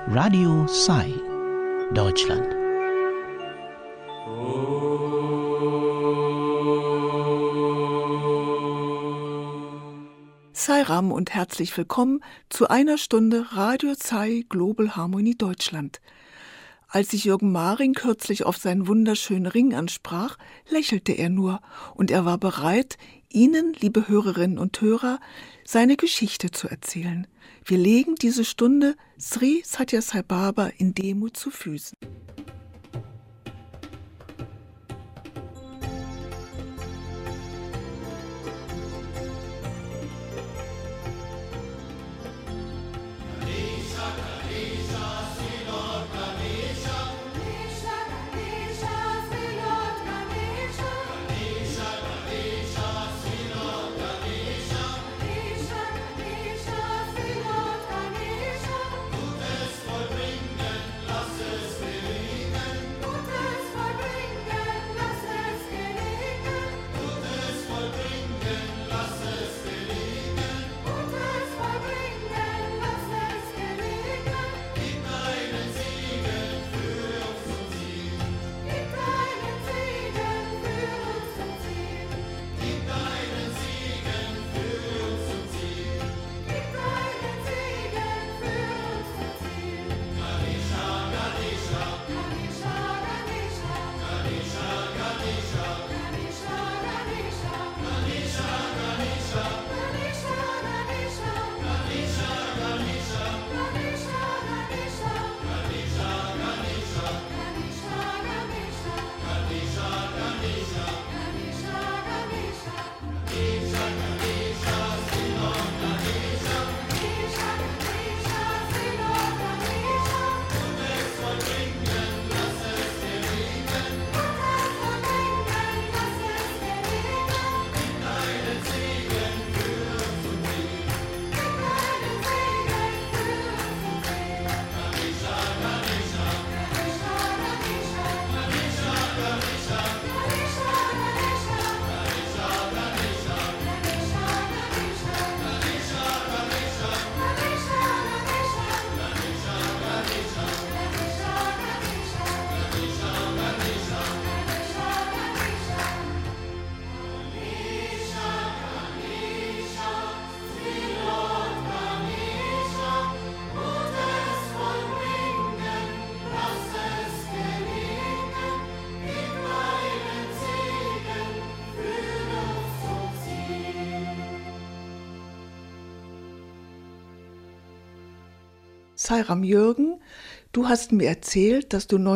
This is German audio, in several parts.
Radio Sai, Deutschland. Sairam und herzlich willkommen zu einer Stunde Radio Sai Global Harmony Deutschland. Als ich Jürgen Maring kürzlich auf seinen wunderschönen Ring ansprach, lächelte er nur und er war bereit, Ihnen, liebe Hörerinnen und Hörer, seine Geschichte zu erzählen. Wir legen diese Stunde Sri Sathya Sai Baba in Demut zu Füßen. Sairam Jürgen, du hast mir erzählt, dass du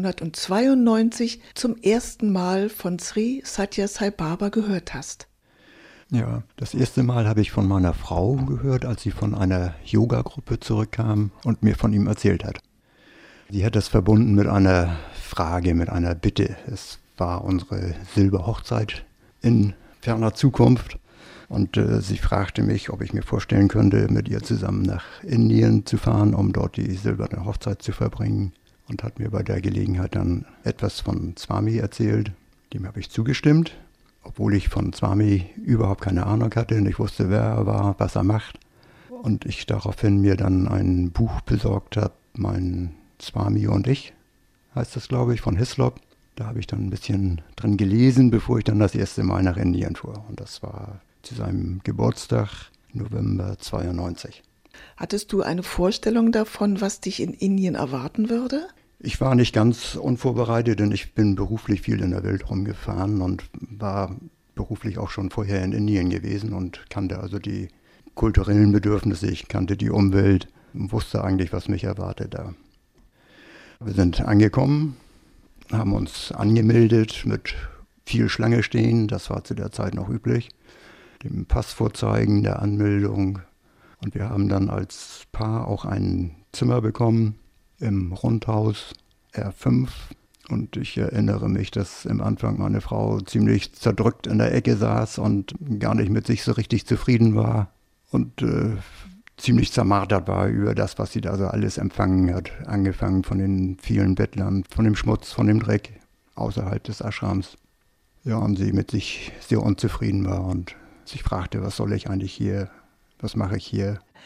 1992 zum ersten Mal von Sri Sathya Sai Baba gehört hast. Ja, das erste Mal habe ich von meiner Frau gehört, als sie von einer Yoga-Gruppe zurückkam und mir von ihm erzählt hat. Sie hat das verbunden mit einer Frage, mit einer Bitte. Es war unsere Silberhochzeit in ferner Zukunft. Und sie fragte mich, ob ich mir vorstellen könnte, mit ihr zusammen nach Indien zu fahren, um dort die silberne Hochzeit zu verbringen. Und hat mir bei der Gelegenheit dann etwas von Swami erzählt. Dem habe ich zugestimmt, obwohl ich von Swami überhaupt keine Ahnung hatte und ich wusste, wer er war, was er macht. Und ich daraufhin mir dann ein Buch besorgt habe, mein Swami und ich, heißt das, glaube ich, von Hislop. Da habe ich dann ein bisschen drin gelesen, bevor ich dann das erste Mal nach Indien fuhr. Und das war zu seinem Geburtstag, November 92. Hattest du eine Vorstellung davon, was dich in Indien erwarten würde? Ich war nicht ganz unvorbereitet, denn ich bin beruflich viel in der Welt rumgefahren und war beruflich auch schon vorher in Indien gewesen und kannte also die kulturellen Bedürfnisse, ich kannte die Umwelt und wusste eigentlich, was mich erwartet da. Wir sind angekommen, haben uns angemeldet mit viel Schlange stehen, das war zu der Zeit noch üblich. Dem Pass vorzeigen, der Anmeldung. Und wir haben dann als Paar auch ein Zimmer bekommen im Rundhaus R5. Und ich erinnere mich, dass am Anfang meine Frau ziemlich zerdrückt in der Ecke saß und gar nicht mit sich so richtig zufrieden war. Und ziemlich zermartert war über das, was sie da so alles empfangen hat. Angefangen von den vielen Bettlern, von dem Schmutz, von dem Dreck außerhalb des Ashrams. Ja, und sie mit sich sehr unzufrieden war und sich fragte, was soll ich eigentlich hier, was mache ich hier?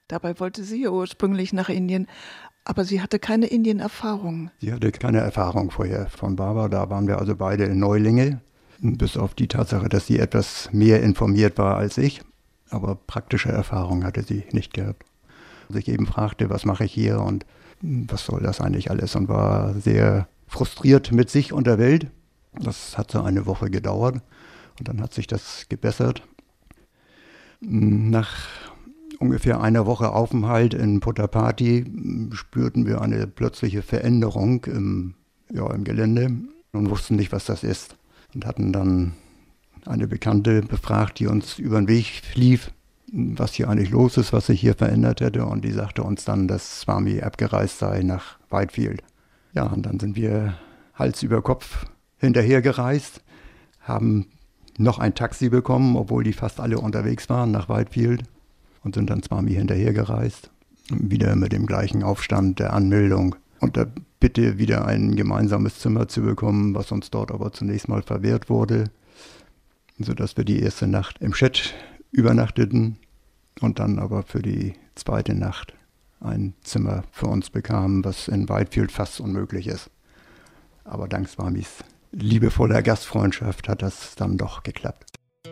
Dabei wollte sie ja ursprünglich nach Indien, aber sie hatte keine Indien-Erfahrung. Sie hatte keine Erfahrung vorher von Baba, da waren wir also beide Neulinge, bis auf die Tatsache, dass sie etwas mehr informiert war als ich, aber praktische Erfahrung hatte sie nicht gehabt. Also ich eben fragte, was mache ich hier und was soll das eigentlich alles, und war sehr frustriert mit sich und der Welt. Das hat so eine Woche gedauert und dann hat sich das gebessert. Nach ungefähr einer Woche Aufenthalt in Puttaparthi spürten wir eine plötzliche Veränderung im Gelände und wussten nicht, was das ist. Und hatten dann eine Bekannte befragt, die uns über den Weg lief, was hier eigentlich los ist, was sich hier verändert hätte. Und die sagte uns dann, dass Swami abgereist sei nach Whitefield. Ja, und dann sind wir Hals über Kopf hinterhergereist, haben noch ein Taxi bekommen, obwohl die fast alle unterwegs waren nach Whitefield, und sind dann Swami hinterhergereist. Wieder mit dem gleichen Aufstand der Anmeldung und der Bitte, wieder ein gemeinsames Zimmer zu bekommen, was uns dort aber zunächst mal verwehrt wurde, sodass wir die erste Nacht im Shed übernachteten und dann aber für die zweite Nacht ein Zimmer für uns bekamen, was in Whitefield fast unmöglich ist. Aber dank Swamis liebevoller Gastfreundschaft hat das dann doch geklappt.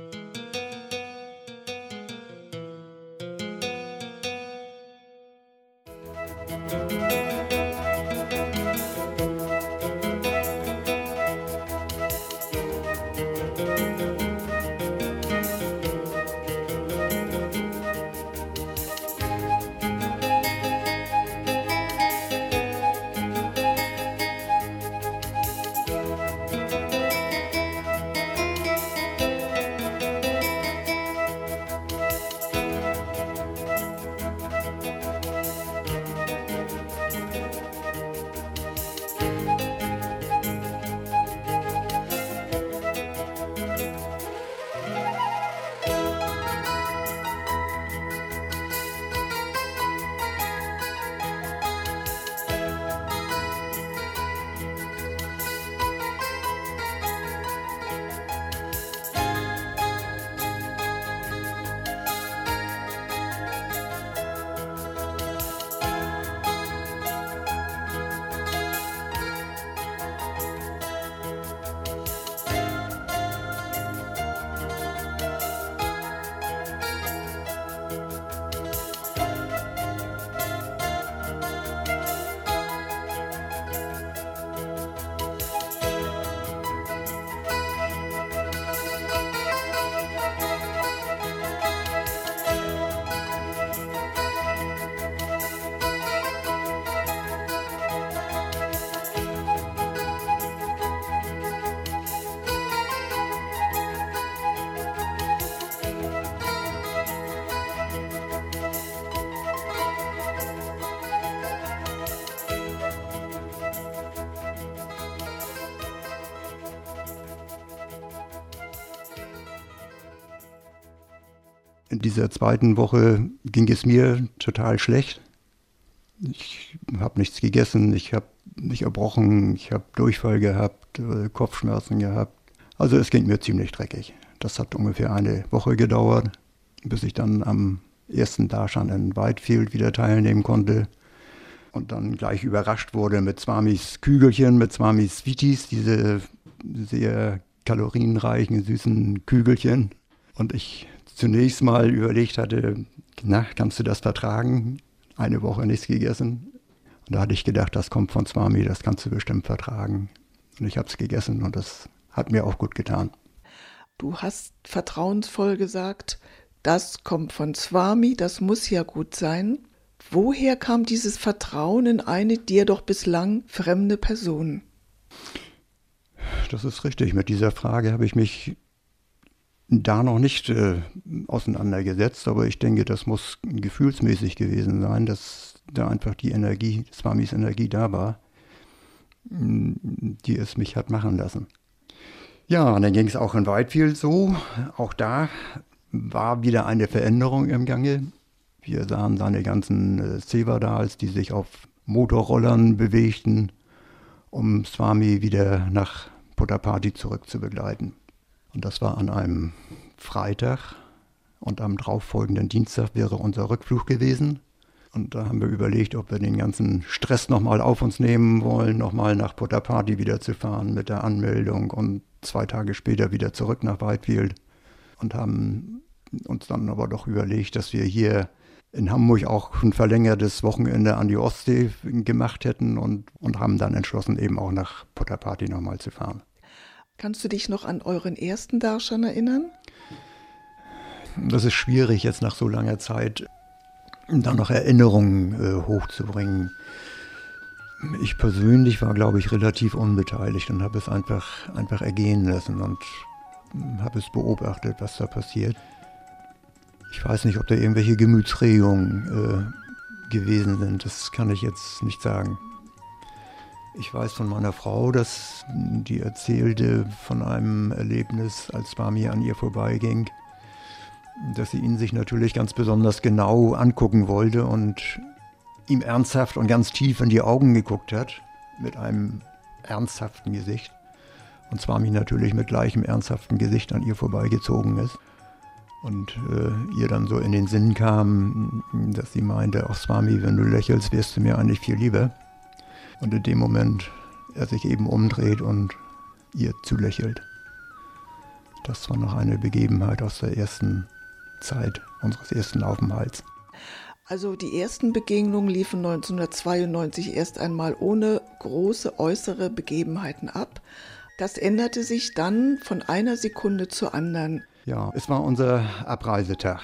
In dieser zweiten Woche ging es mir total schlecht. Ich habe nichts gegessen, ich habe mich erbrochen, ich habe Durchfall gehabt, Kopfschmerzen gehabt. Also es ging mir ziemlich dreckig. Das hat ungefähr eine Woche gedauert, bis ich dann am ersten Darshan in Whitefield wieder teilnehmen konnte. Und dann gleich überrascht wurde mit Swamis Kügelchen, mit Swamis Sweeties, diese sehr kalorienreichen, süßen Kügelchen. Und ich zunächst mal überlegt hatte, na, kannst du das vertragen? Eine Woche nichts gegessen. Und da hatte ich gedacht, das kommt von Swami, das kannst du bestimmt vertragen. Und ich habe es gegessen und das hat mir auch gut getan. Du hast vertrauensvoll gesagt, das kommt von Swami, das muss ja gut sein. Woher kam dieses Vertrauen in eine dir doch bislang fremde Person? Das ist richtig. Mit dieser Frage habe ich mich da noch nicht auseinandergesetzt, aber ich denke, das muss gefühlsmäßig gewesen sein, dass da einfach die Energie, Swamis Energie da war, die es mich hat machen lassen. Ja, und dann ging es auch in Whitefield so. Auch da war wieder eine Veränderung im Gange. Wir sahen seine ganzen Sevadals, die sich auf Motorrollern bewegten, um Swami wieder nach Puttaparthi zurückzubegleiten. Und das war an einem Freitag und am darauffolgenden Dienstag wäre unser Rückflug gewesen. Und da haben wir überlegt, ob wir den ganzen Stress nochmal auf uns nehmen wollen, nochmal nach Potapati wieder zu fahren mit der Anmeldung und 2 Tage später wieder zurück nach Whitefield. Und haben uns dann aber doch überlegt, dass wir hier in Hamburg auch ein verlängertes Wochenende an die Ostsee gemacht hätten und haben dann entschlossen, eben auch nach Potapati nochmal zu fahren. Kannst du dich noch an euren ersten Darshan erinnern? Das ist schwierig, jetzt nach so langer Zeit da noch Erinnerungen hochzubringen. Ich persönlich war, glaube ich, relativ unbeteiligt und habe es einfach ergehen lassen und habe es beobachtet, was da passiert. Ich weiß nicht, ob da irgendwelche Gemütsregungen gewesen sind, das kann ich jetzt nicht sagen. Ich weiß von meiner Frau, dass die erzählte von einem Erlebnis, als Swami an ihr vorbeiging, dass sie ihn sich natürlich ganz besonders genau angucken wollte und ihm ernsthaft und ganz tief in die Augen geguckt hat, mit einem ernsthaften Gesicht. Und Swami natürlich mit gleichem ernsthaften Gesicht an ihr vorbeigezogen ist. Und ihr dann so in den Sinn kam, dass sie meinte, ach Swami, wenn du lächelst, wärst du mir eigentlich viel lieber. Und in dem Moment er sich eben umdreht und ihr zulächelt. Das war noch eine Begebenheit aus der ersten Zeit unseres ersten Aufenthalts. Also die ersten Begegnungen liefen 1992 erst einmal ohne große äußere Begebenheiten ab. Das änderte sich dann von einer Sekunde zur anderen. Ja, es war unser Abreisetag.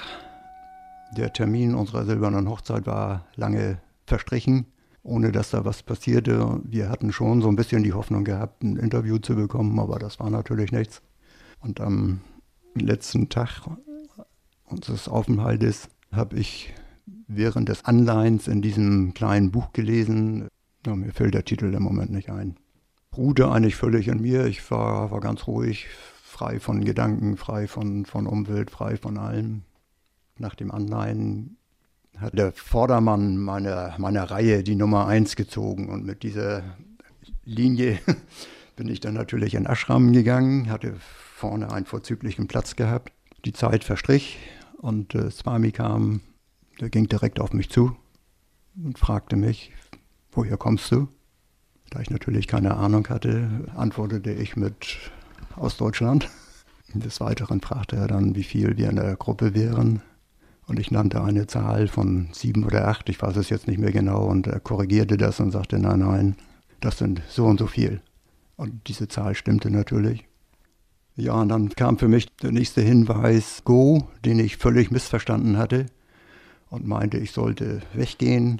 Der Termin unserer silbernen Hochzeit war lange verstrichen, ohne dass da was passierte. Wir hatten schon so ein bisschen die Hoffnung gehabt, ein Interview zu bekommen, aber das war natürlich nichts. Und am letzten Tag unseres Aufenthaltes habe ich während des Anleihens in diesem kleinen Buch gelesen. Ja, mir fällt der Titel im Moment nicht ein. Ruhte eigentlich völlig in mir. Ich war ganz ruhig, frei von Gedanken, frei von Umwelt, frei von allem. Nach dem Anleihen hat der Vordermann meiner Reihe die Nummer 1 gezogen und mit dieser Linie bin ich dann natürlich in Ashram gegangen, hatte vorne einen vorzüglichen Platz gehabt. Die Zeit verstrich und Swami kam, der ging direkt auf mich zu und fragte mich, woher kommst du? Da ich natürlich keine Ahnung hatte, antwortete ich mit aus Deutschland. Des Weiteren fragte er dann, wie viel wir in der Gruppe wären. Und ich nannte eine Zahl von 7 oder 8, ich weiß es jetzt nicht mehr genau. Und er korrigierte das und sagte, nein, das sind so und so viel. Und diese Zahl stimmte natürlich. Ja, und dann kam für mich der nächste Hinweis, Go, den ich völlig missverstanden hatte und meinte, ich sollte weggehen,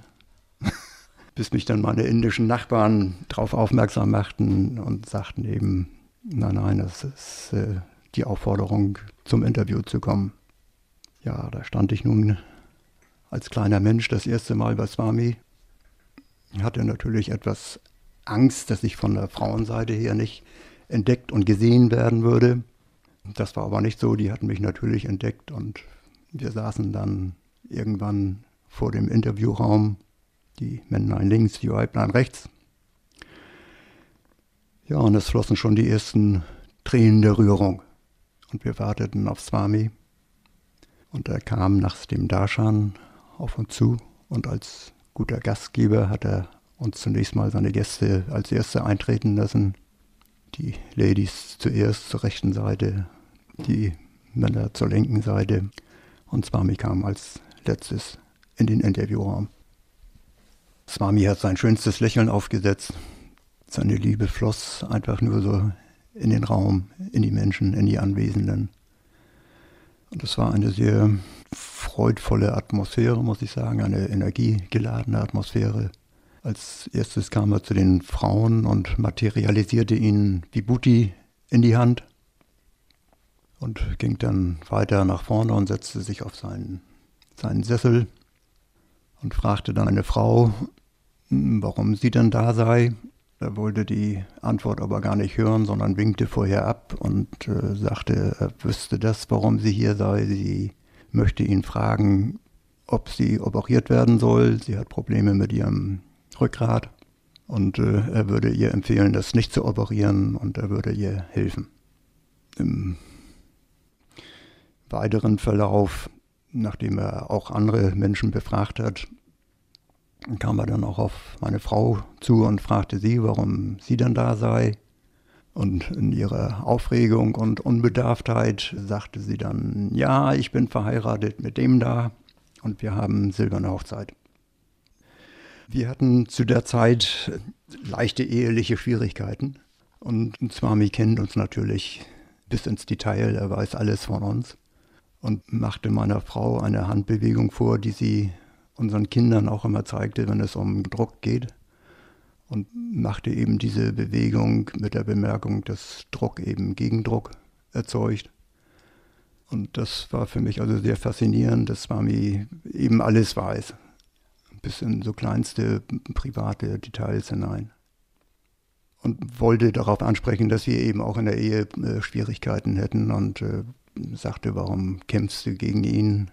bis mich dann meine indischen Nachbarn darauf aufmerksam machten und sagten eben, nein, das ist die Aufforderung, zum Interview zu kommen. Ja, da stand ich nun als kleiner Mensch das erste Mal bei Swami. Hatte natürlich etwas Angst, dass ich von der Frauenseite her nicht entdeckt und gesehen werden würde. Das war aber nicht so, die hatten mich natürlich entdeckt und wir saßen dann irgendwann vor dem Interviewraum, die Männlein links, die Weiblein rechts. Ja, und es flossen schon die ersten Tränen der Rührung und wir warteten auf Swami und er kam nach dem Darshan auf uns zu und als guter Gastgeber hat er uns zunächst mal seine Gäste als Erste eintreten lassen. Die Ladies zuerst zur rechten Seite, die Männer zur linken Seite und Swami kam als letztes in den Interviewraum. Swami hat sein schönstes Lächeln aufgesetzt. Seine Liebe floss einfach nur so in den Raum, in die Menschen, in die Anwesenden. Und es war eine sehr freudvolle Atmosphäre, muss ich sagen, eine energiegeladene Atmosphäre. Als erstes kam er zu den Frauen und materialisierte ihnen Vibhuti in die Hand und ging dann weiter nach vorne und setzte sich auf seinen Sessel und fragte dann eine Frau, warum sie denn da sei. Er wollte die Antwort aber gar nicht hören, sondern winkte vorher ab und sagte, er wüsste das, warum sie hier sei. Sie möchte ihn fragen, ob sie operiert werden soll. Sie hat Probleme mit ihrem Rückgrat und er würde ihr empfehlen, das nicht zu operieren und er würde ihr helfen. Im weiteren Verlauf, nachdem er auch andere Menschen befragt hat, Dann kam er dann auch auf meine Frau zu und fragte sie, warum sie denn da sei. Und in ihrer Aufregung und Unbedarftheit sagte sie dann, ja, ich bin verheiratet mit dem da und wir haben silberne Hochzeit. Wir hatten zu der Zeit leichte eheliche Schwierigkeiten und Swami kennt uns natürlich bis ins Detail, er weiß alles von uns und machte meiner Frau eine Handbewegung vor, die sie unseren Kindern auch immer zeigte, wenn es um Druck geht. Und machte eben diese Bewegung mit der Bemerkung, dass Druck eben Gegendruck erzeugt. Und das war für mich also sehr faszinierend, dass Swami eben alles weiß, bis in so kleinste private Details hinein. Und wollte darauf ansprechen, dass wir eben auch in der Ehe Schwierigkeiten hätten und sagte, warum kämpfst du gegen ihn?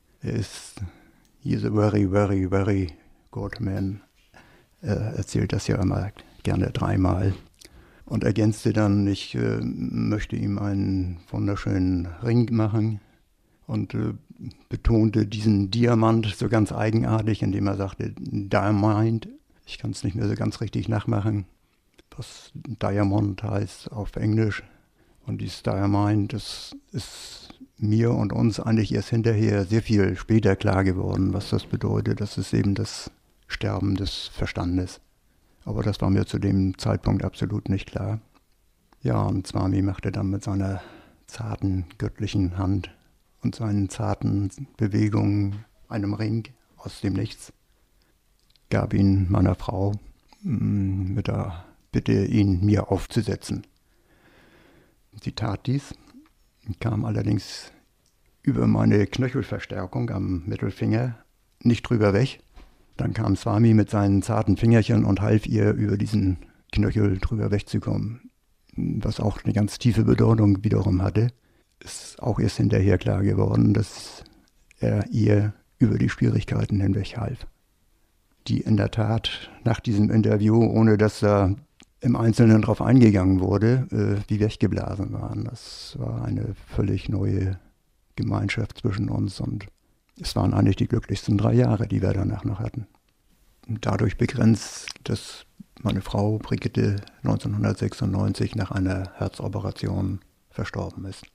He's a very, very, very good man. Er erzählt das ja immer gerne 3-mal und ergänzte dann, ich möchte ihm einen wunderschönen Ring machen und betonte diesen Diamant so ganz eigenartig, indem er sagte, Diamond. Ich kann es nicht mehr so ganz richtig nachmachen, was Diamond heißt auf Englisch. Und dieses Diamond, das ist mir und uns eigentlich erst hinterher sehr viel später klar geworden, was das bedeutet. Das ist eben das Sterben des Verstandes. Aber das war mir zu dem Zeitpunkt absolut nicht klar. Ja, und Swami machte dann mit seiner zarten, göttlichen Hand und seinen zarten Bewegungen einem Ring aus dem Nichts, gab ihn meiner Frau mit der Bitte, ihn mir aufzusetzen. Sie tat dies, kam allerdings über meine Knöchelverstärkung am Mittelfinger nicht drüber weg. Dann kam Swami mit seinen zarten Fingerchen und half ihr, über diesen Knöchel drüber wegzukommen. Was auch eine ganz tiefe Bedeutung wiederum hatte, ist auch erst hinterher klar geworden, dass er ihr über die Schwierigkeiten hinweg half. Die in der Tat nach diesem Interview, ohne dass da im Einzelnen darauf eingegangen wurde, wie weggeblasen waren. Das war eine völlig neue Gemeinschaft zwischen uns und es waren eigentlich die glücklichsten 3 Jahre, die wir danach noch hatten. Und dadurch begrenzt, dass meine Frau Brigitte 1996 nach einer Herzoperation verstorben ist.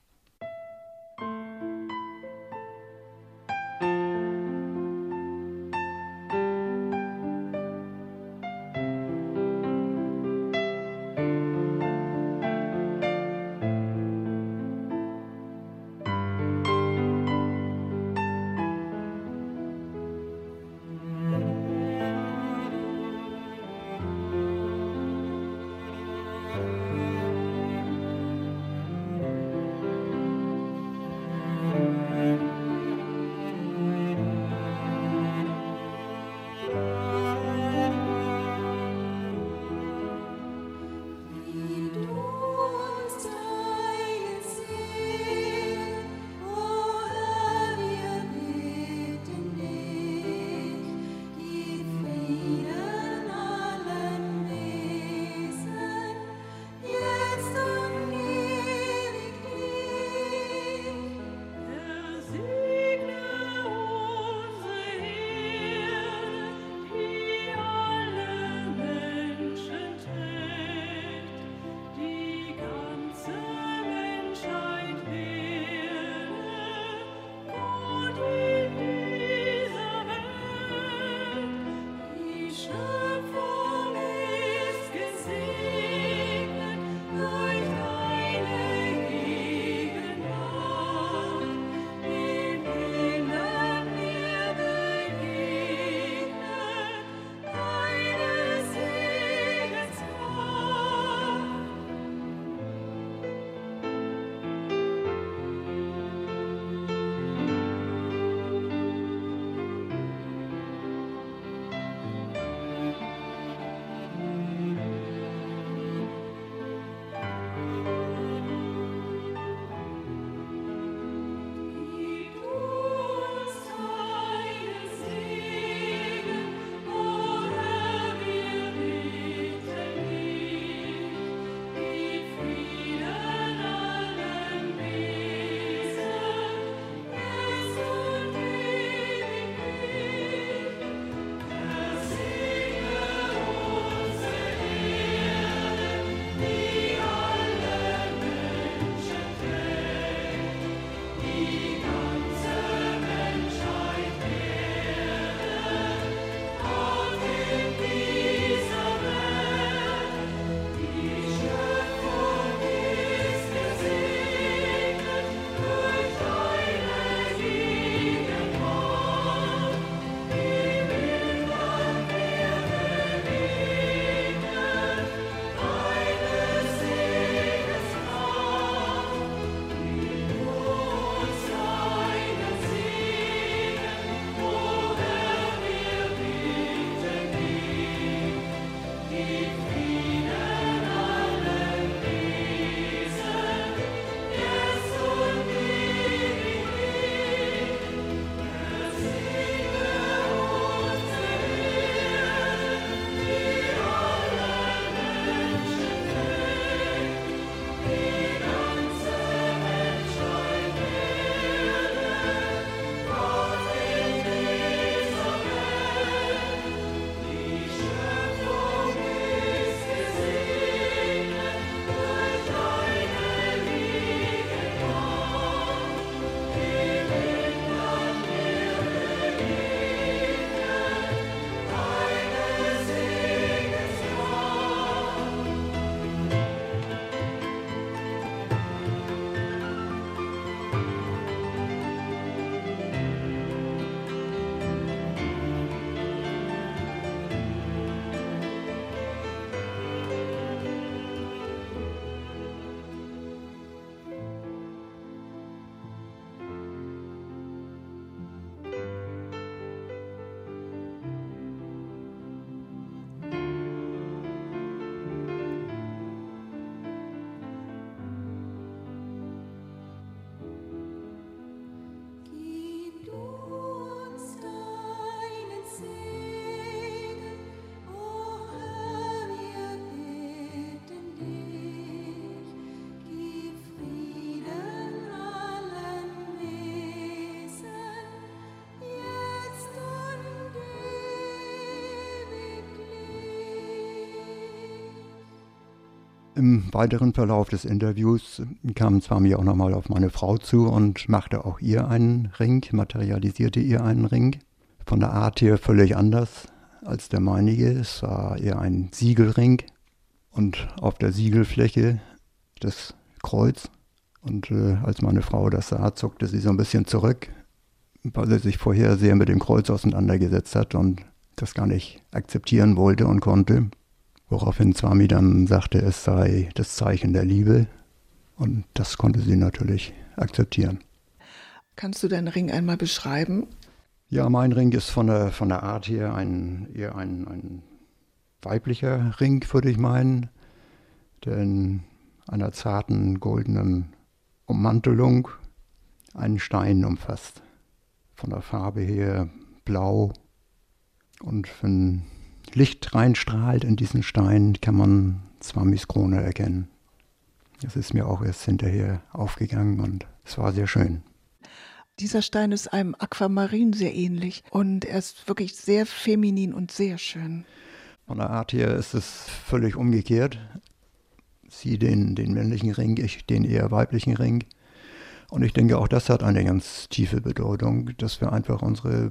Im weiteren Verlauf des Interviews kam Swami auch nochmal auf meine Frau zu und machte auch ihr einen Ring, materialisierte ihr einen Ring. Von der Art her völlig anders als der meinige. Es war eher ein Siegelring und auf der Siegelfläche das Kreuz. Und als meine Frau das sah, zuckte sie so ein bisschen zurück, weil sie sich vorher sehr mit dem Kreuz auseinandergesetzt hat und das gar nicht akzeptieren wollte und konnte. Woraufhin Swami dann sagte, es sei das Zeichen der Liebe. Und das konnte sie natürlich akzeptieren. Kannst du deinen Ring einmal beschreiben? Ja, mein Ring ist von der Art her eher ein weiblicher Ring, würde ich meinen. Der in einer zarten goldenen Ummantelung einen Stein umfasst. Von der Farbe her blau. Und wenn Licht reinstrahlt in diesen Stein, kann man Swamis Krone erkennen. Das ist mir auch erst hinterher aufgegangen und es war sehr schön. Dieser Stein ist einem Aquamarin sehr ähnlich und er ist wirklich sehr feminin und sehr schön. Von der Art her ist es völlig umgekehrt. Sie den männlichen Ring, ich den eher weiblichen Ring. Und ich denke, auch das hat eine ganz tiefe Bedeutung, dass wir einfach unsere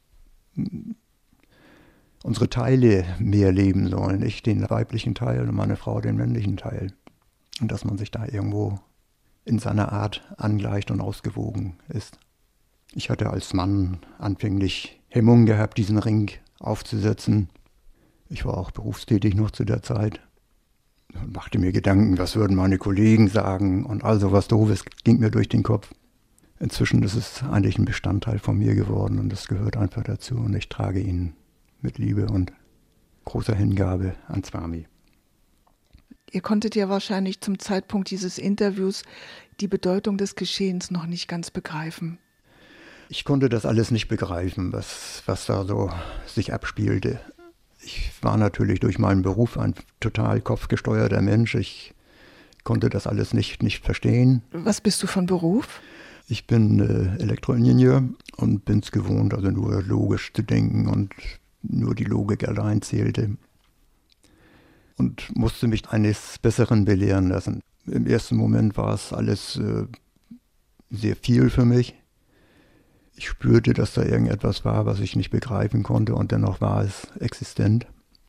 Teile mehr leben sollen. Ich den weiblichen Teil und meine Frau den männlichen Teil. Und dass man sich da irgendwo in seiner Art angleicht und ausgewogen ist. Ich hatte als Mann anfänglich Hemmungen gehabt, diesen Ring aufzusetzen. Ich war auch berufstätig noch zu der Zeit und machte mir Gedanken, was würden meine Kollegen sagen und all sowas Doofes ging mir durch den Kopf. Inzwischen ist es eigentlich ein Bestandteil von mir geworden und es gehört einfach dazu und ich trage ihn mit Liebe und großer Hingabe an Swami. Ihr konntet ja wahrscheinlich zum Zeitpunkt dieses Interviews die Bedeutung des Geschehens noch nicht ganz begreifen. Ich konnte das alles nicht begreifen, was da so sich abspielte. Ich war natürlich durch meinen Beruf ein total kopfgesteuerter Mensch. Ich konnte das alles nicht verstehen. Was bist du von Beruf? Ich bin Elektroingenieur und bin es gewohnt, also nur logisch zu denken und nur die Logik allein zählte. Und musste mich eines Besseren belehren lassen. Im ersten Moment war es alles sehr viel für mich. Ich spürte, dass da irgendetwas war, was ich nicht begreifen konnte und dennoch war es existent.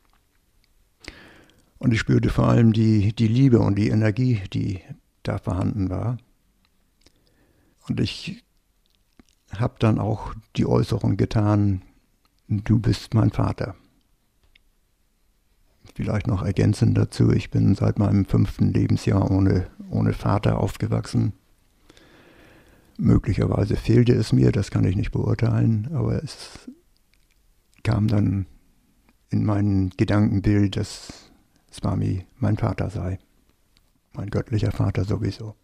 Und ich spürte vor allem die Liebe und die Energie, die da vorhanden war. Und ich habe dann auch die Äußerung getan, du bist mein Vater. Vielleicht noch ergänzend dazu, ich bin seit meinem 5. Lebensjahr ohne Vater aufgewachsen. Möglicherweise fehlte es mir, das kann ich nicht beurteilen, aber es kam dann in mein Gedankenbild, dass Swami mein Vater sei. Mein göttlicher Vater sowieso.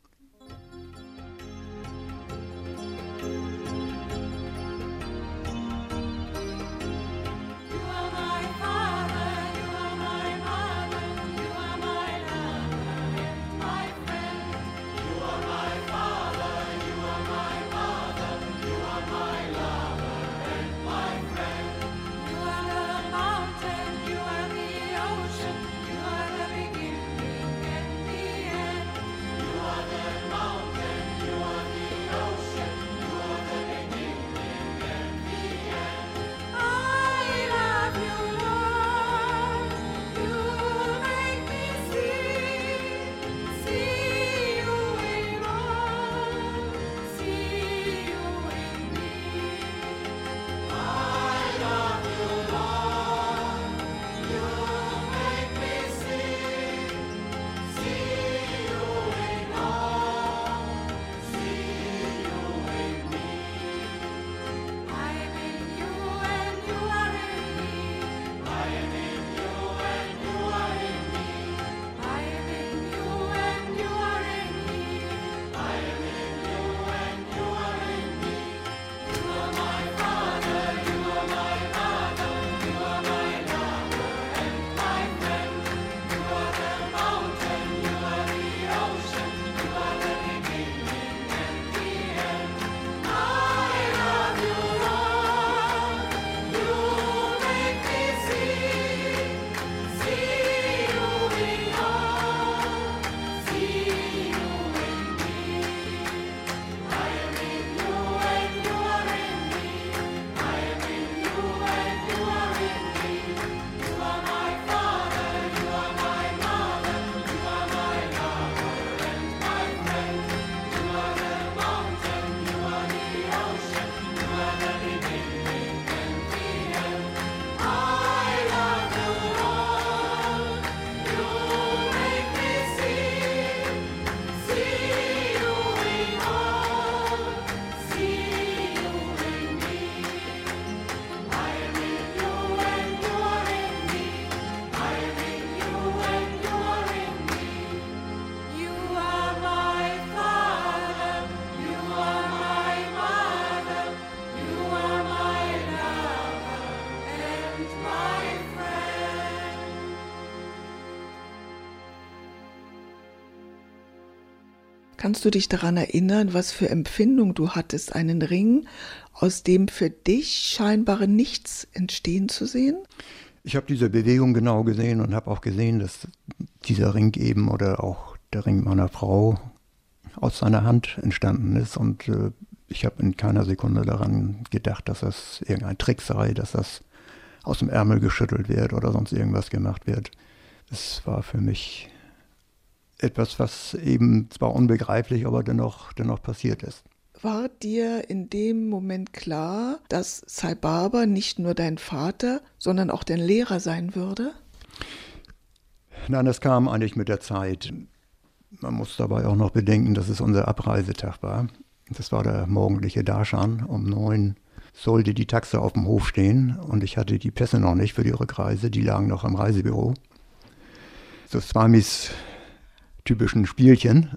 Kannst du dich daran erinnern, was für Empfindung du hattest, einen Ring, aus dem für dich scheinbare Nichts entstehen zu sehen? Ich habe diese Bewegung genau gesehen und habe auch gesehen, dass dieser Ring eben oder auch der Ring meiner Frau aus seiner Hand entstanden ist. Und ich habe in keiner Sekunde daran gedacht, dass das irgendein Trick sei, dass das aus dem Ärmel geschüttelt wird oder sonst irgendwas gemacht wird. Es war für mich etwas, was eben zwar unbegreiflich, aber dennoch passiert ist. War dir in dem Moment klar, dass Sai Baba nicht nur dein Vater, sondern auch dein Lehrer sein würde? Nein, das kam eigentlich mit der Zeit. Man muss dabei auch noch bedenken, dass es unser Abreisetag war. Das war der morgendliche Darshan. Um 9 sollte die Taxe auf dem Hof stehen und ich hatte die Pässe noch nicht für die Rückreise. Die lagen noch im Reisebüro. So Swamis typischen Spielchen.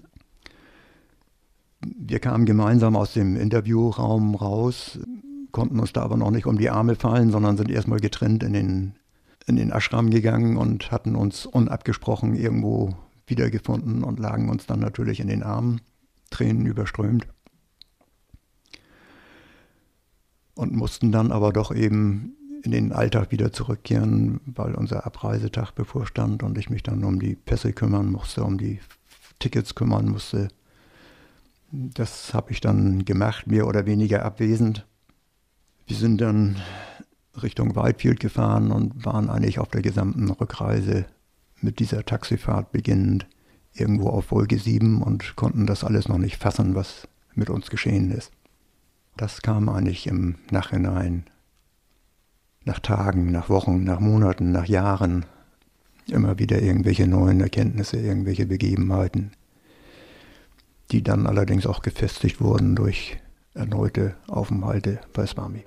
Wir kamen gemeinsam aus dem Interviewraum raus, konnten uns da aber noch nicht um die Arme fallen, sondern sind erstmal getrennt in den Ashram gegangen und hatten uns unabgesprochen irgendwo wiedergefunden und lagen uns dann natürlich in den Armen, Tränen überströmt. Und mussten dann aber doch eben in den Alltag wieder zurückkehren, weil unser Abreisetag bevorstand und ich mich dann um die Pässe kümmern musste, um die Tickets kümmern musste. Das habe ich dann gemacht, mehr oder weniger abwesend. Wir sind dann Richtung Whitefield gefahren und waren eigentlich auf der gesamten Rückreise mit dieser Taxifahrt beginnend irgendwo auf Wolke 7 und konnten das alles noch nicht fassen, was mit uns geschehen ist. Das kam eigentlich im Nachhinein, nach Tagen, nach Wochen, nach Monaten, nach Jahren, immer wieder irgendwelche neuen Erkenntnisse, irgendwelche Begebenheiten, die dann allerdings auch gefestigt wurden durch erneute Aufenthalte bei Swami.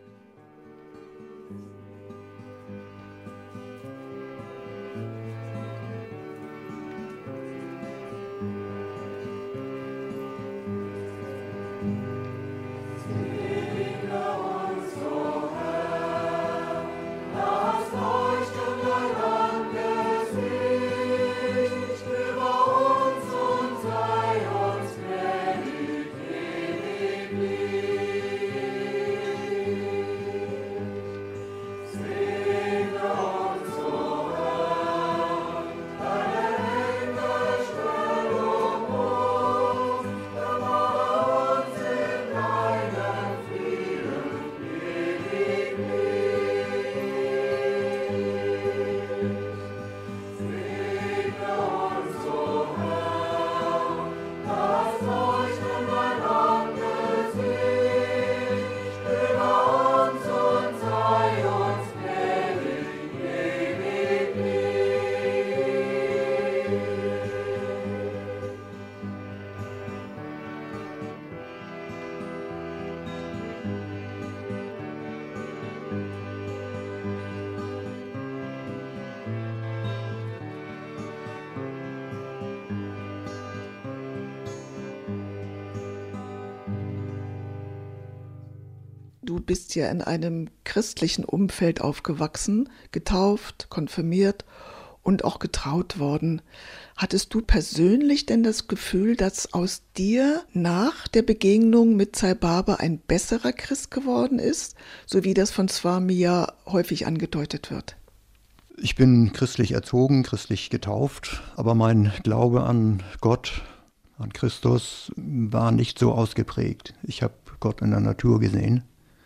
Du bist ja in einem christlichen Umfeld aufgewachsen, getauft, konfirmiert und auch getraut worden. Hattest du persönlich denn das Gefühl, dass aus dir nach der Begegnung mit Sai Baba ein besserer Christ geworden ist, so wie das von Swami ja häufig angedeutet wird? Ich bin christlich erzogen, christlich getauft, aber mein Glaube an Gott, an Christus war nicht so ausgeprägt. Ich habe Gott in der Natur gesehen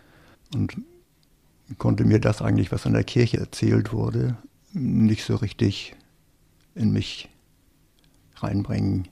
und konnte mir das eigentlich, was in der Kirche erzählt wurde, nicht so richtig in mich reinbringen.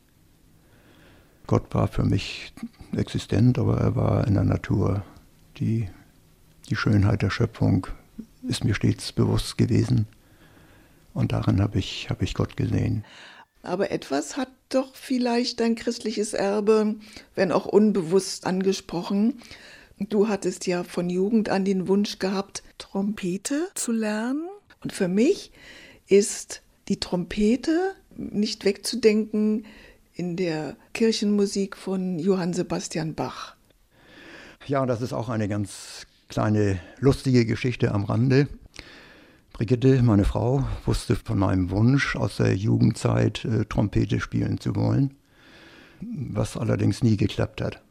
Gott war für mich existent, aber er war in der Natur. Die Schönheit der Schöpfung ist mir stets bewusst gewesen und darin habe ich Gott gesehen. Aber etwas hat doch vielleicht dein christliches Erbe, wenn auch unbewusst angesprochen. Du hattest ja von Jugend an den Wunsch gehabt, Trompete zu lernen. Und für mich ist die Trompete nicht wegzudenken in der Kirchenmusik von Johann Sebastian Bach. Ja, und das ist auch eine ganz kleine lustige Geschichte am Rande. Brigitte, meine Frau, wusste von meinem Wunsch aus der Jugendzeit, Trompete spielen zu wollen. was allerdings nie geklappt hat.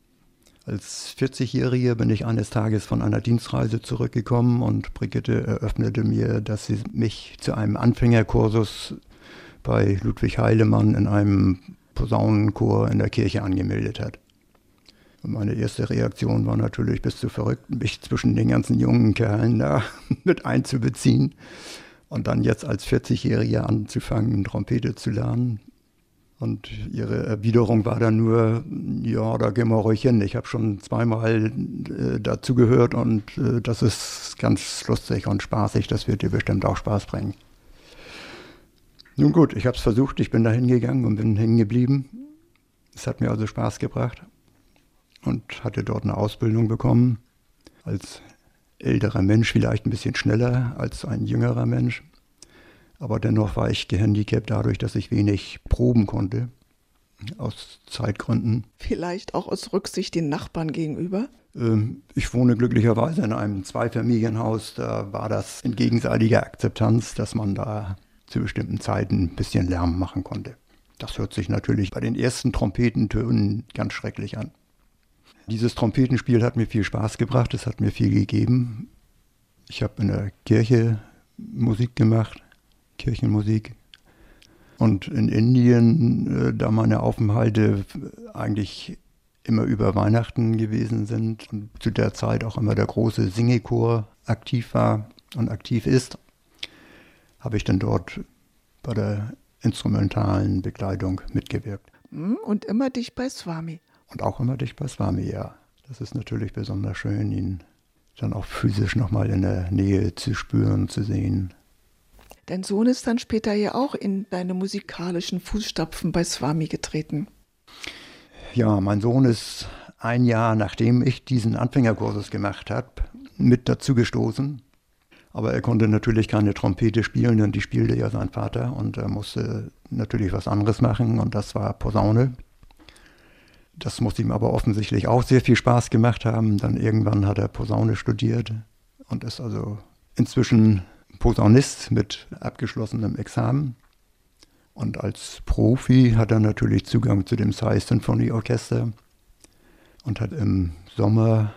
Als 40-Jähriger bin ich eines Tages von einer Dienstreise zurückgekommen und Brigitte eröffnete mir, dass sie mich zu einem Anfängerkursus bei Ludwig Heilemann in einem Posaunenchor in der Kirche angemeldet hat. Und meine erste Reaktion war natürlich, bist du verrückt, mich zwischen den ganzen jungen Kerlen da mit einzubeziehen und dann jetzt als 40-Jähriger anzufangen, Trompete zu lernen. Und ihre Erwiderung war dann nur, ja, da gehen wir ruhig hin. Ich habe schon zweimal dazugehört und das ist ganz lustig und spaßig, das wird dir bestimmt auch Spaß bringen. Nun gut, ich habe es versucht, ich bin da hingegangen und bin hängen geblieben. Es hat mir also Spaß gebracht und hatte dort eine Ausbildung bekommen. Als älterer Mensch vielleicht ein bisschen schneller als ein jüngerer Mensch. Aber dennoch war ich gehandicapt dadurch, dass ich wenig proben konnte, aus Zeitgründen. Vielleicht auch aus Rücksicht den Nachbarn gegenüber? Ich wohne glücklicherweise in einem Zweifamilienhaus, da war das in gegenseitiger Akzeptanz, dass man da zu bestimmten Zeiten ein bisschen Lärm machen konnte. Das hört sich natürlich bei den ersten Trompetentönen ganz schrecklich an. Dieses Trompetenspiel hat mir viel Spaß gebracht, es hat mir viel gegeben. Ich habe in der Kirche Musik gemacht, Kirchenmusik. Und in Indien, da meine Aufenthalte eigentlich immer über Weihnachten gewesen sind und zu der Zeit auch immer der große Singechor aktiv war und aktiv ist, habe ich dann dort bei der instrumentalen Begleitung mitgewirkt. Und immer dicht bei Swami. Und auch immer dicht bei Swami, ja. Das ist natürlich besonders schön, ihn dann auch physisch nochmal in der Nähe zu spüren, zu sehen. Dein Sohn ist dann später ja auch in deine musikalischen Fußstapfen bei Swami getreten. Ja, mein Sohn ist ein Jahr, nachdem ich diesen Anfängerkursus gemacht habe, mit dazu gestoßen. Aber er konnte natürlich keine Trompete spielen, denn die spielte ja sein Vater und er musste natürlich was anderes machen und das war Posaune. Das muss ihm aber offensichtlich auch sehr viel Spaß gemacht haben. Dann irgendwann hat er Posaune studiert und ist also inzwischen Posaunist mit abgeschlossenem Examen. Und als Profi hat er natürlich Zugang zu dem Sai-Sinfonieorchester und hat im Sommer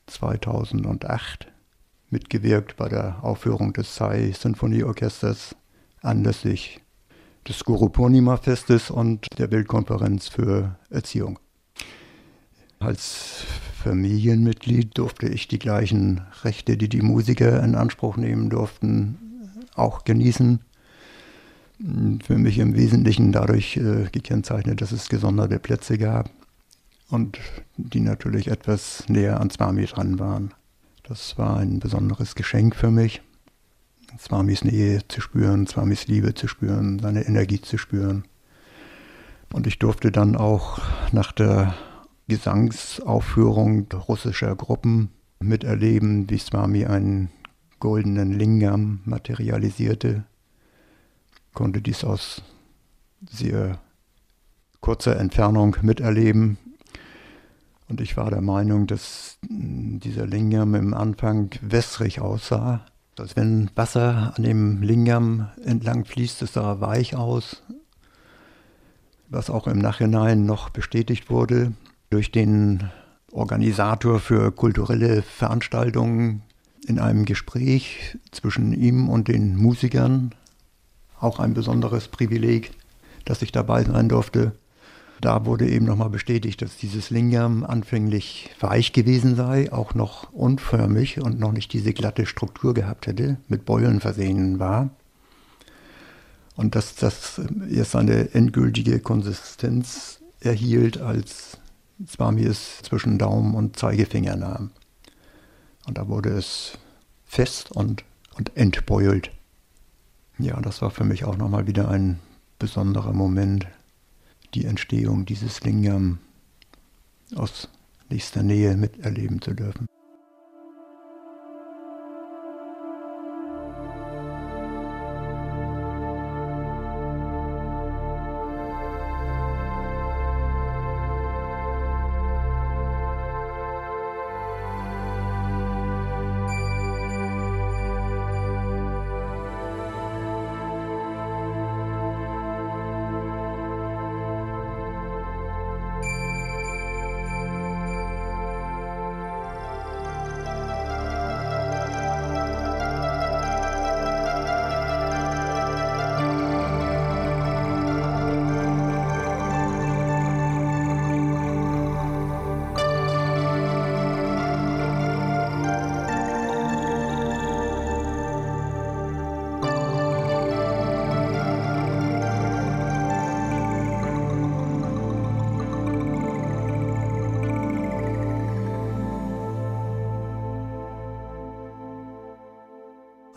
2008 mitgewirkt bei der Aufführung des Sai-Sinfonieorchesters anlässlich des Guru Purnima-Festes und der Weltkonferenz für Erziehung. Als Familienmitglied durfte ich die gleichen Rechte, die die Musiker in Anspruch nehmen durften, auch genießen. Für mich im Wesentlichen dadurch gekennzeichnet, dass es gesonderte Plätze gab und die natürlich etwas näher an Swami dran waren. Das war ein besonderes Geschenk für mich, Swamis Nähe zu spüren, Swamis Liebe zu spüren, seine Energie zu spüren. Und ich durfte dann auch nach der Gesangsaufführung russischer Gruppen miterleben, wie Swami einen goldenen Lingam materialisierte. Konnte dies aus sehr kurzer Entfernung miterleben. Und ich war der Meinung, dass dieser Lingam im Anfang wässrig aussah. Als wenn Wasser an dem Lingam entlang fließt, es sah weich aus. Was auch im Nachhinein noch bestätigt wurde durch den Organisator für kulturelle Veranstaltungen in einem Gespräch zwischen ihm und den Musikern. Auch ein besonderes Privileg, dass ich dabei sein durfte. Da wurde eben nochmal bestätigt, dass dieses Lingam anfänglich weich gewesen sei, auch noch unförmig und noch nicht diese glatte Struktur gehabt hätte, mit Beulen versehen war. Und dass das erst eine endgültige Konsistenz erhielt, als Swami es zwischen Daumen und Zeigefinger nahm. Und da wurde es fest und entbeult. Ja, das war für mich auch nochmal wieder ein besonderer Moment, die Entstehung dieses Lingam aus nächster Nähe miterleben zu dürfen.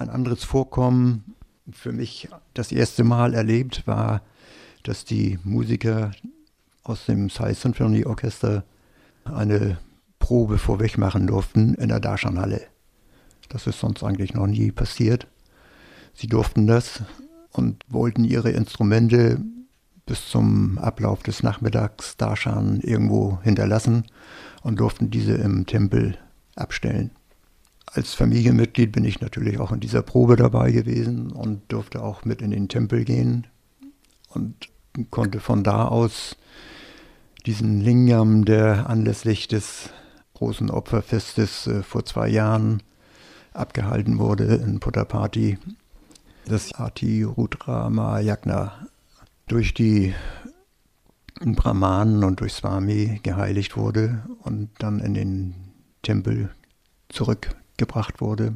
Ein anderes Vorkommen, für mich das erste Mal erlebt, war, dass die Musiker aus dem Sai Symphony Orchester eine Probe vorweg machen durften in der Darshan-Halle. Das ist sonst eigentlich noch nie passiert. Sie durften das und wollten ihre Instrumente bis zum Ablauf des Nachmittags Darshan irgendwo hinterlassen und durften diese im Tempel abstellen. Als Familienmitglied bin ich natürlich auch in dieser Probe dabei gewesen und durfte auch mit in den Tempel gehen und konnte von da aus diesen Lingam, der anlässlich des großen Opferfestes vor 2 Jahren abgehalten wurde in Puttapati, das Ati Rudra Mahayagna, durch die Brahmanen und durch Swami geheiligt wurde und dann in den Tempel zurückgebracht wurde.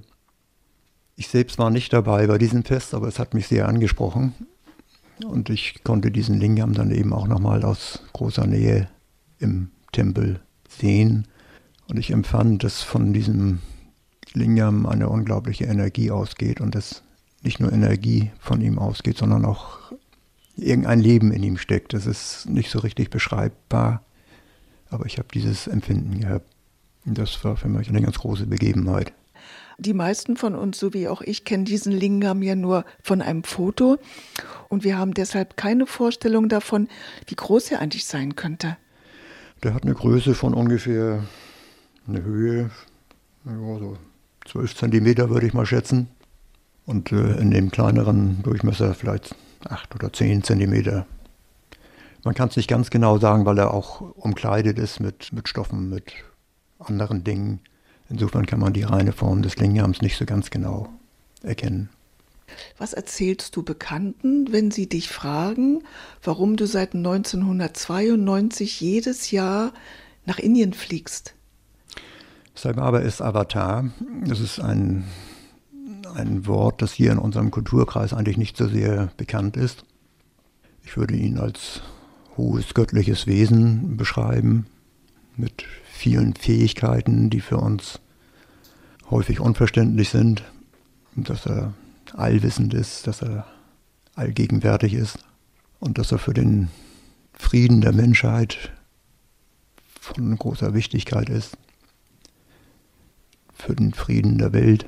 Ich selbst war nicht dabei bei diesem Fest, aber es hat mich sehr angesprochen und ich konnte diesen Lingam dann eben auch nochmal aus großer Nähe im Tempel sehen und ich empfand, dass von diesem Lingam eine unglaubliche Energie ausgeht und dass nicht nur Energie von ihm ausgeht, sondern auch irgendein Leben in ihm steckt. Das ist nicht so richtig beschreibbar, aber ich habe dieses Empfinden gehabt. Und das war für mich eine ganz große Begebenheit. Die meisten von uns, so wie auch ich, kennen diesen Lingam ja nur von einem Foto und wir haben deshalb keine Vorstellung davon, wie groß er eigentlich sein könnte. Der hat eine Größe von ungefähr, eine Höhe, ja, so 12 Zentimeter würde ich mal schätzen. Und in dem kleineren Durchmesser vielleicht 8 oder 10 Zentimeter. Man kann es nicht ganz genau sagen, weil er auch umkleidet ist mit Stoffen, mit anderen Dingen. Insofern kann man die reine Form des Lingams nicht so ganz genau erkennen. Was erzählst du Bekannten, wenn sie dich fragen, warum du seit 1992 jedes Jahr nach Indien fliegst? Sai Baba ist Avatar. Das ist ein Wort, das hier in unserem Kulturkreis eigentlich nicht so sehr bekannt ist. Ich würde ihn als hohes göttliches Wesen beschreiben, mit vielen Fähigkeiten, die für uns häufig unverständlich sind. Dass er allwissend ist, dass er allgegenwärtig ist und dass er für den Frieden der Menschheit von großer Wichtigkeit ist, für den Frieden der Welt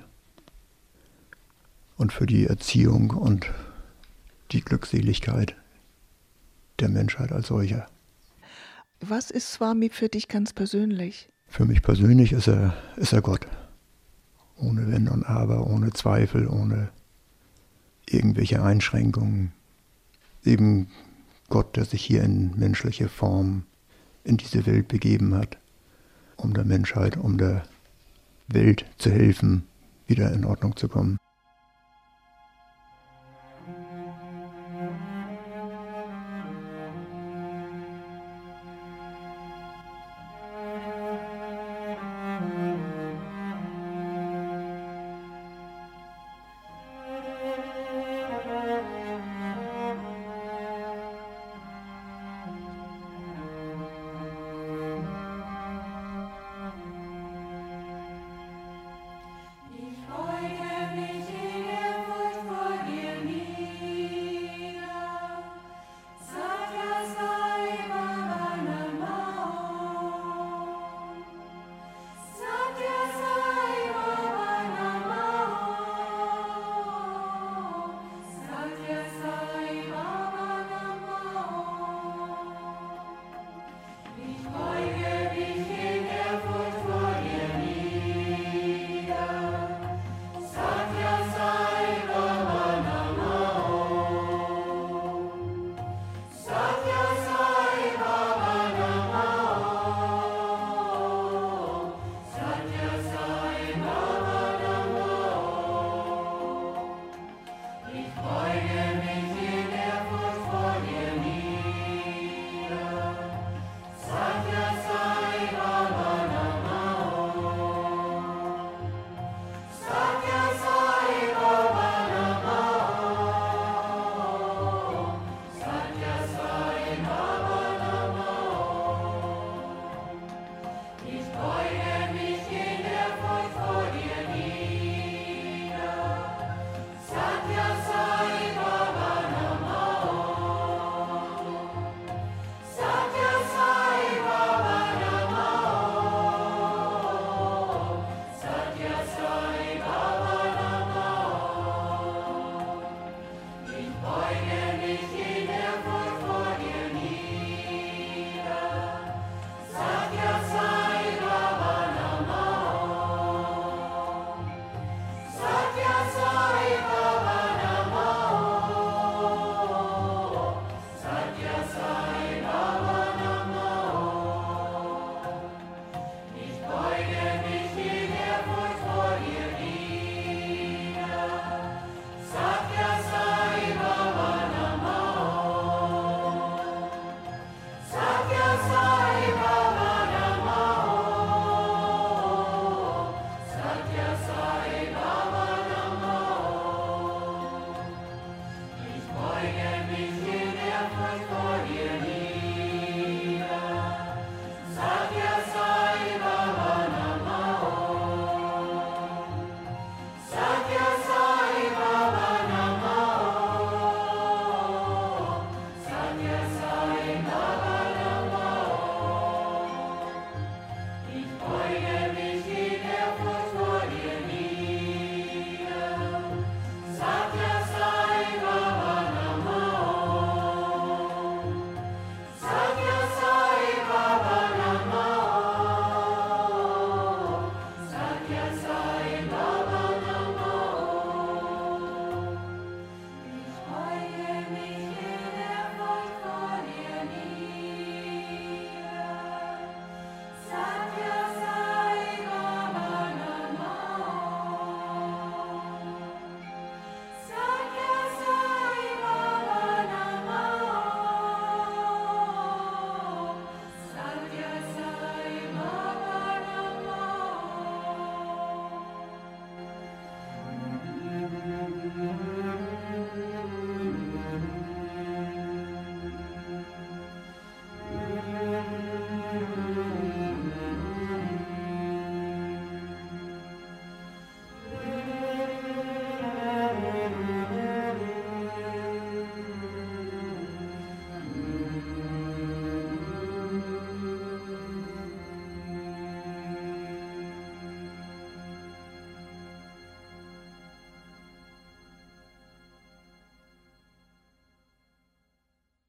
und für die Erziehung und die Glückseligkeit der Menschheit als solcher. Was ist Swami für dich ganz persönlich? Für mich persönlich ist er Gott. Ohne Wenn und Aber, ohne Zweifel, ohne irgendwelche Einschränkungen. Eben Gott, der sich hier in menschliche Form in diese Welt begeben hat, um der Menschheit, um der Welt zu helfen, wieder in Ordnung zu kommen. Ich freue mich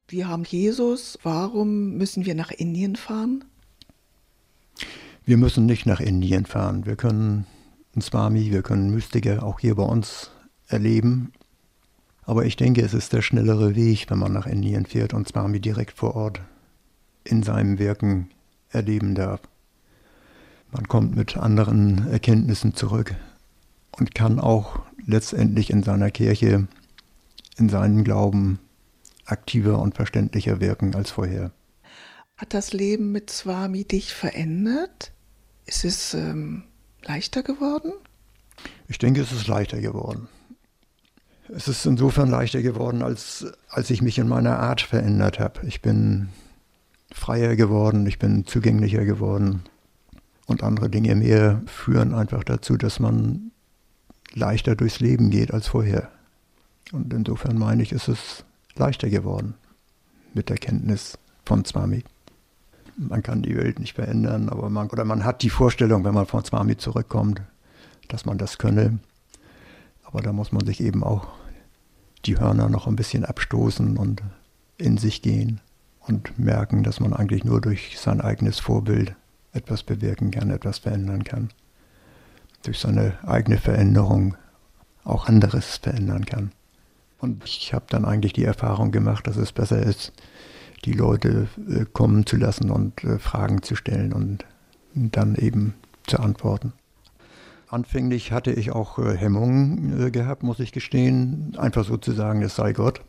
Wir haben Jesus, warum müssen wir nach Indien fahren? Wir müssen nicht nach Indien fahren. Wir können einen Swami, wir können Mystiker auch hier bei uns erleben. Aber ich denke, es ist der schnellere Weg, wenn man nach Indien fährt und Swami direkt vor Ort in seinem Wirken erleben darf. Man kommt mit anderen Erkenntnissen zurück und kann auch letztendlich in seiner Kirche, in seinem Glauben aktiver und verständlicher wirken als vorher. Hat das Leben mit Swami dich verändert? Ist es leichter geworden? Ich denke, es ist leichter geworden. Es ist insofern leichter geworden, als ich mich in meiner Art verändert habe. Ich bin freier geworden, ich bin zugänglicher geworden. Und andere Dinge mehr führen einfach dazu, dass man leichter durchs Leben geht als vorher. Und insofern meine ich, ist es leichter geworden mit der Kenntnis von Swami. Man kann die Welt nicht verändern, aber man hat die Vorstellung, wenn man von Swami zurückkommt, dass man das könne. Aber da muss man sich eben auch die Hörner noch ein bisschen abstoßen und in sich gehen und merken, dass man eigentlich nur durch sein eigenes Vorbild etwas bewirken kann, etwas verändern kann. Durch seine eigene Veränderung auch anderes verändern kann. Und ich habe dann eigentlich die Erfahrung gemacht, dass es besser ist, die Leute kommen zu lassen und Fragen zu stellen und dann eben zu antworten. Anfänglich hatte ich auch Hemmungen gehabt, muss ich gestehen, einfach so zu sagen, es sei Gott.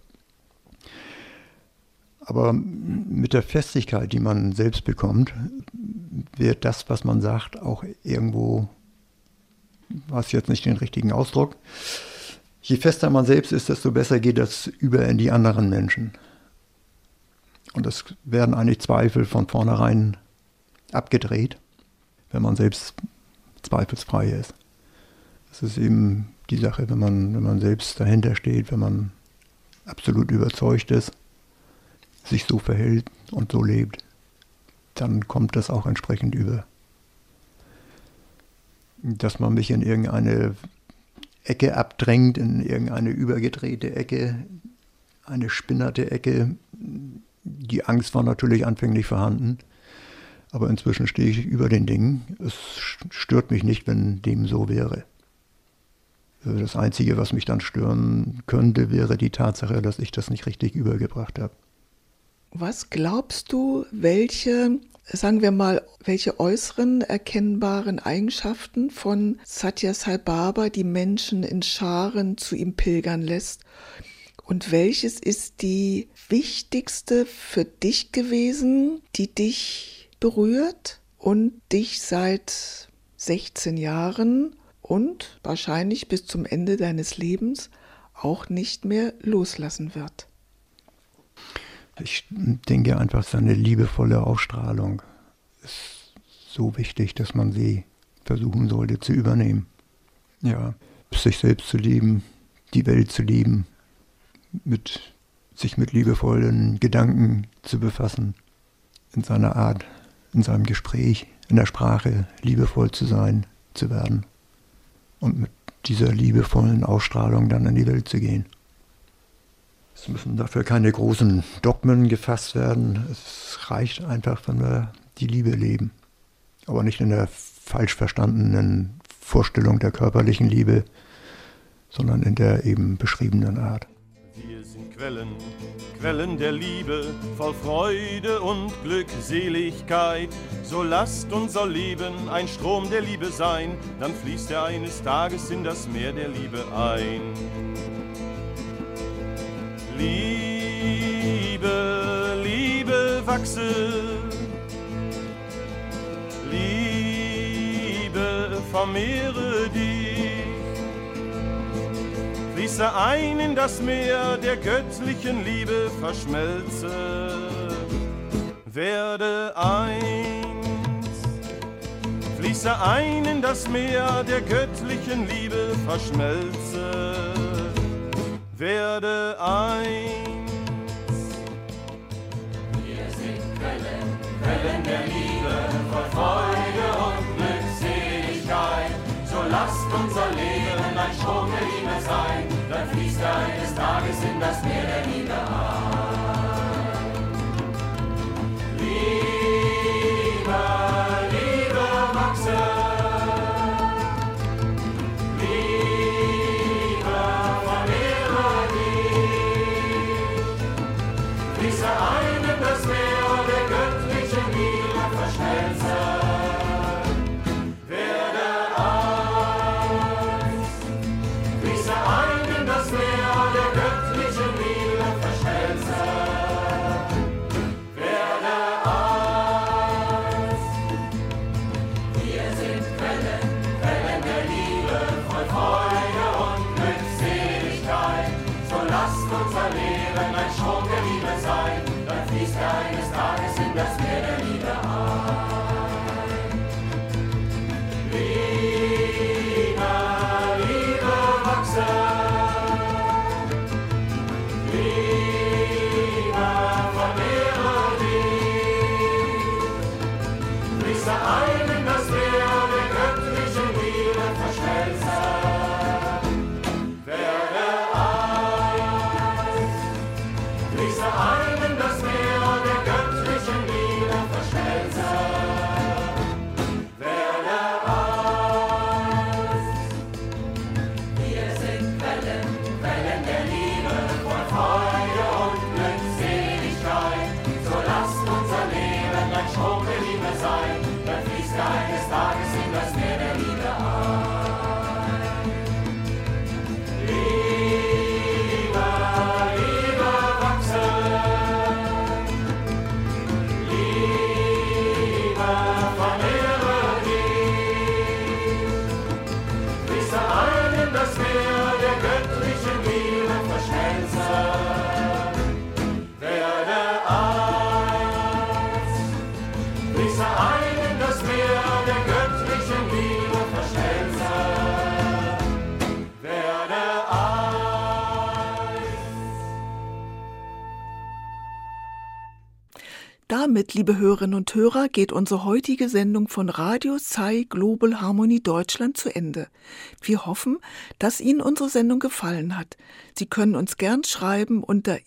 Aber mit der Festigkeit, die man selbst bekommt, wird das, was man sagt, auch irgendwo, weiß jetzt nicht den richtigen Ausdruck, je fester man selbst ist, desto besser geht das über in die anderen Menschen. Und es werden eigentlich Zweifel von vornherein abgedreht, wenn man selbst zweifelsfrei ist. Das ist eben die Sache, wenn man selbst dahinter steht, wenn man absolut überzeugt ist, sich so verhält und so lebt, dann kommt das auch entsprechend über. Dass man mich in irgendeine Ecke abdrängt, in irgendeine übergedrehte Ecke, eine spinnerte Ecke. Die Angst war natürlich anfänglich vorhanden, aber inzwischen stehe ich über den Dingen. Es stört mich nicht, wenn dem so wäre. Das Einzige, was mich dann stören könnte, wäre die Tatsache, dass ich das nicht richtig übergebracht habe. Was glaubst du, welche äußeren erkennbaren Eigenschaften von Satya Sai Baba die Menschen in Scharen zu ihm pilgern lässt? Und welches ist die wichtigste für dich gewesen, die dich berührt und dich seit 16 Jahren und wahrscheinlich bis zum Ende deines Lebens auch nicht mehr loslassen wird? Ich denke einfach, seine liebevolle Ausstrahlung ist so wichtig, dass man sie versuchen sollte zu übernehmen. Ja, sich selbst zu lieben, die Welt zu lieben, sich mit liebevollen Gedanken zu befassen, in seiner Art, in seinem Gespräch, in der Sprache liebevoll zu sein, zu werden und mit dieser liebevollen Ausstrahlung dann in die Welt zu gehen. Es müssen dafür keine großen Dogmen gefasst werden. Es reicht einfach, wenn wir die Liebe leben. Aber nicht in der falsch verstandenen Vorstellung der körperlichen Liebe, sondern in der eben beschriebenen Art. Wir sind Quellen der Liebe, voll Freude und Glückseligkeit. So lasst unser Leben ein Strom der Liebe sein, dann fließt er eines Tages in das Meer der Liebe ein. Liebe, Liebe wachse, Liebe vermehre dich, fließe ein in das Meer der göttlichen Liebe, verschmelze, werde eins, fließe ein in das Meer der göttlichen Liebe, verschmelze, werde eins. Wir sind Quellen der Liebe, voll Freude und Glückseligkeit. So lasst unser Leben ein Strom der Liebe sein, dann fließt er eines Tages in das Meer der Liebe ein. einen das Meer der göttlichen Liebe verschmelzen. Werde eins, fließe ein in das Meer der göttlichen Liebe verschmelzen. Werde eins. Damit, liebe Hörerinnen und Hörer, geht unsere heutige Sendung von Radio Sai Global Harmonie Deutschland zu Ende. Wir hoffen, dass Ihnen unsere Sendung gefallen hat. Sie können uns gern schreiben unter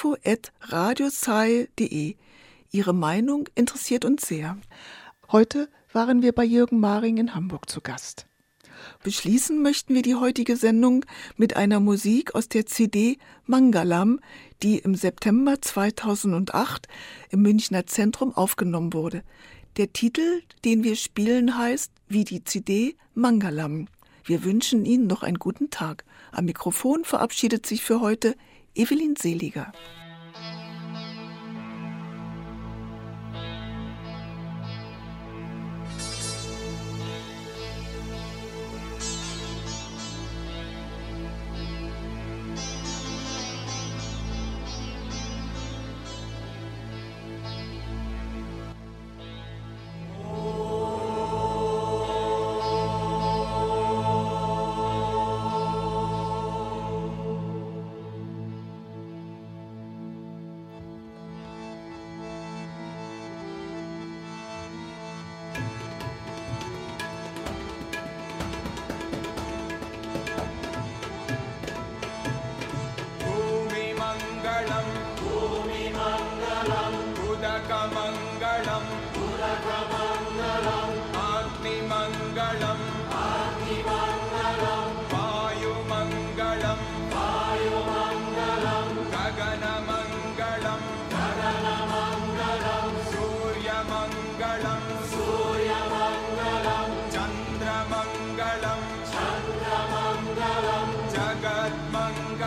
info@radiosai.de. Ihre Meinung interessiert uns sehr. Heute waren wir bei Jürgen Maring in Hamburg zu Gast. Beschließen möchten wir die heutige Sendung mit einer Musik aus der CD Mangalam, die im September 2008 im Münchner Zentrum aufgenommen wurde. Der Titel, den wir spielen, heißt wie die CD Mangalam. Wir wünschen Ihnen noch einen guten Tag. Am Mikrofon verabschiedet sich für heute Evelyn Seliger.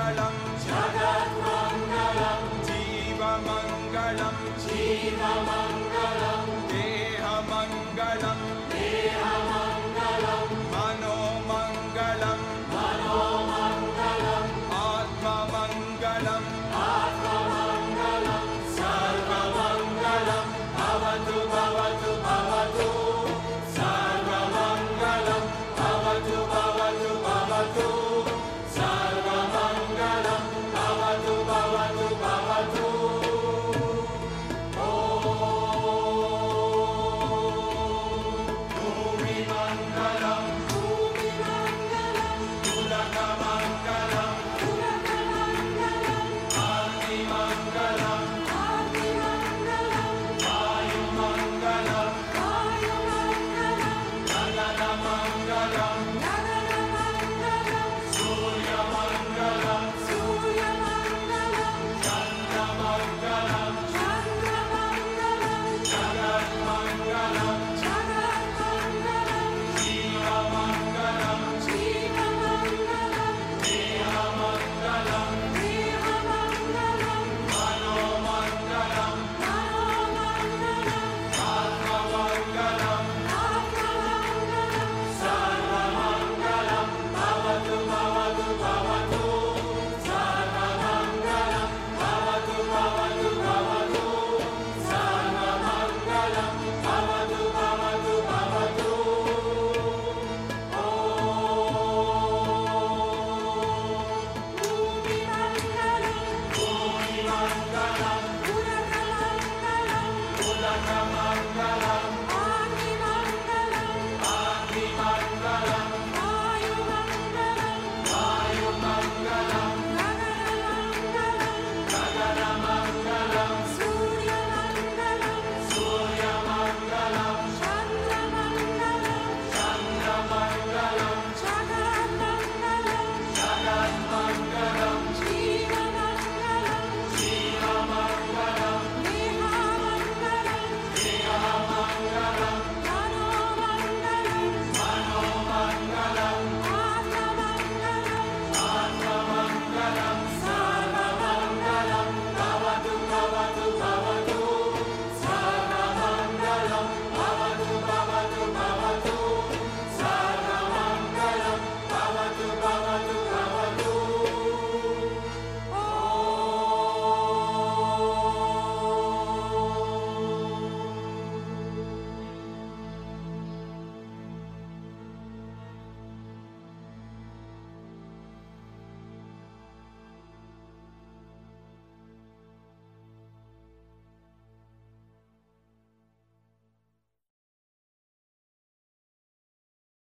Jiva Mangalam